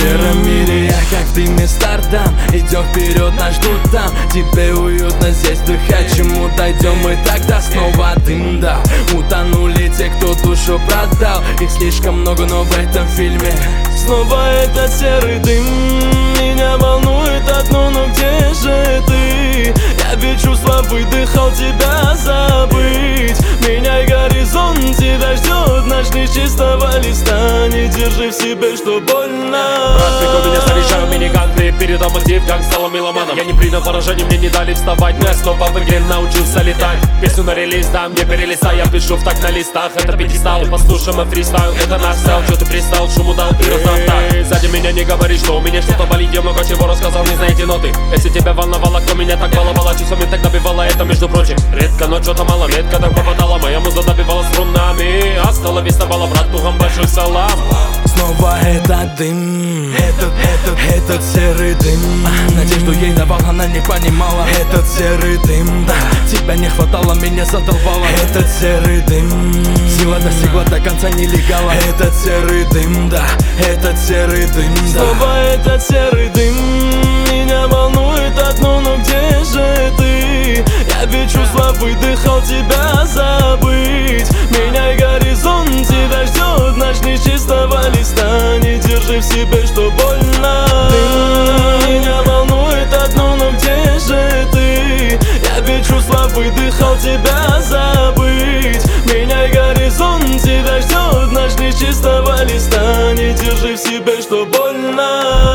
сером мире я как в дыме стартам. Идем вперед, нас ждут там. Тебе уютно здесь дыхать. Чему дойдем мы тогда? Снова дым, да. Утонули те, кто душу продал. Их слишком много, но в этом фильме снова этот серый дым. Меня волнует одно, но где же ты? Я без чувства выдыхал тебя забыть. Меняй горизонт, тебя ждет наш не с чистого листа. Не держи в себе, что больно. Брат, прикол, меня заряжаю миниган. Ты передом актив, как стала меломаном. Я не принял поражение, мне не дали вставать. Но я снова в игре научился летать. Песню на релиз, да, мне перелистай. Я пишу в так на листах, это пятистал. Послушаем и фристайл, это наш стайл. Чё ты пристал, шуму дал и раздав так. Сзади меня не говори, что у меня что-то болит. Я много чего рассказал, не знаете ноты. Если тебя волновало, кто меня так баловала, чувствами так добивала, это между прочим. Редко, но что-то мало, метко так попадала. Моя муза добивала струнами. А стала виставала братухам большой салам. Снова этот дым, этот серый дым. Надежду ей давал, она не понимала. Этот серый дым, да. Тебя не хватало, меня задолбало. Этот серый дым, сила достигла до конца нелегала. Этот серый дым, да. Этот серый дым, да. Снова этот серый дым. Меня волнует одно, но где же ты? Я без чувства выдыхал тебя забыть. Меняй горизонт, тебя ждет наш не с чистого листа. Не держи в себе, что больно. Меня волнует одно, но где же ты? Я без чувства выдыхал тебя забыть. Меняй горизонт, тебя ждет наш не с чистого листа. Не держи в себе, что больно.